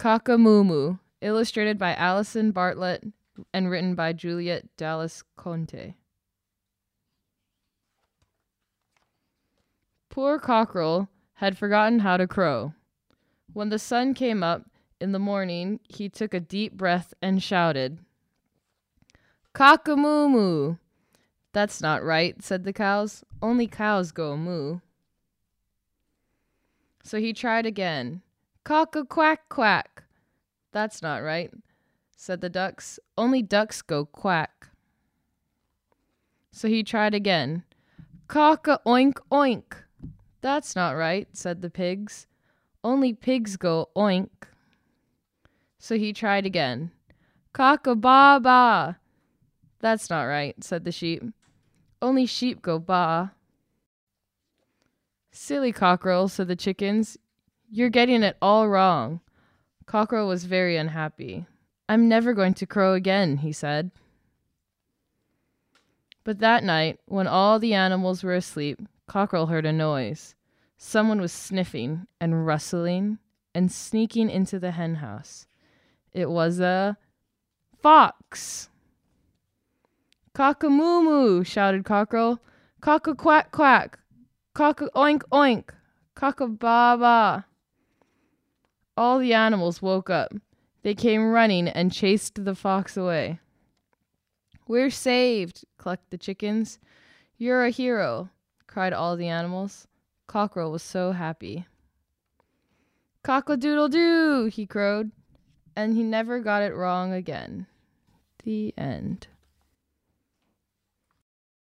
Cockamoo, illustrated by Alison Bartlett and written by Juliet Dallas Conte. Poor Cockerel had forgotten how to crow. When the sun came up in the morning, he took a deep breath and shouted, "Cock-a-moo-moo." "That's not right," said the cows. "Only cows go moo." So he tried again. "Cock-a-quack-quack." "That's not right," said the ducks. "Only ducks go quack." So he tried again. "Cock-a-oink-oink." "That's not right," said the pigs. "Only pigs go oink." So he tried again. "Cock-a-ba-ba." "That's not right," said the sheep. "Only sheep go ba." "Silly cockerel," said the chickens. "You're getting it all wrong." Cockerel was very unhappy. "I'm never going to crow again," he said. But that night, when all the animals were asleep, Cockerel heard a noise. Someone was sniffing and rustling and sneaking into the hen house. It was a fox. "Cock-a-moo-moo," shouted Cockerel. "Cock-a-quack-quack. Cock-a-oink-oink. Cock-a-ba-ba." All the animals woke up. They came running and chased the fox away. "We're saved," clucked the chickens. "You're a hero," cried all the animals. Cockerel was so happy. "Cock-a-doodle-doo," he crowed, and he never got it wrong again. The end.